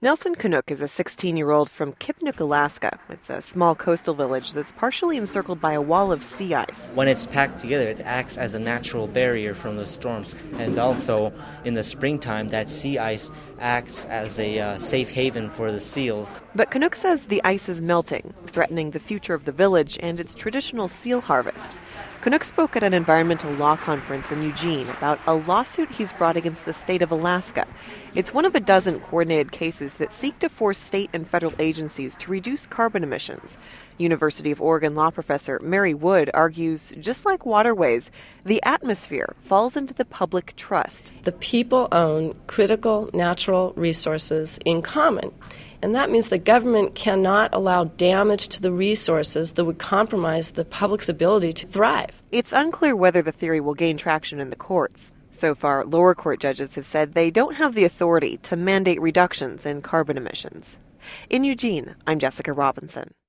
Nelson Canuck is a 16-year-old from Kipnuk, Alaska. It's a small coastal village that's partially encircled by a wall of sea ice. When it's packed together, it acts as a natural barrier from the storms. And also, in the springtime, that sea ice acts as a safe haven for the seals. But Canuck says the ice is melting, threatening the future of the village and its traditional seal harvest. Canuck spoke at an environmental law conference in Eugene about a lawsuit he's brought against the state of Alaska. It's one of a dozen coordinated cases that seek to force state and federal agencies to reduce carbon emissions. University of Oregon law professor Mary Wood argues, just like waterways, the atmosphere falls into the public trust. The people own critical natural resources in common. And that means the government cannot allow damage to the resources that would compromise the public's ability to thrive. It's unclear whether the theory will gain traction in the courts. So far, lower court judges have said they don't have the authority to mandate reductions in carbon emissions. In Eugene, I'm Jessica Robinson.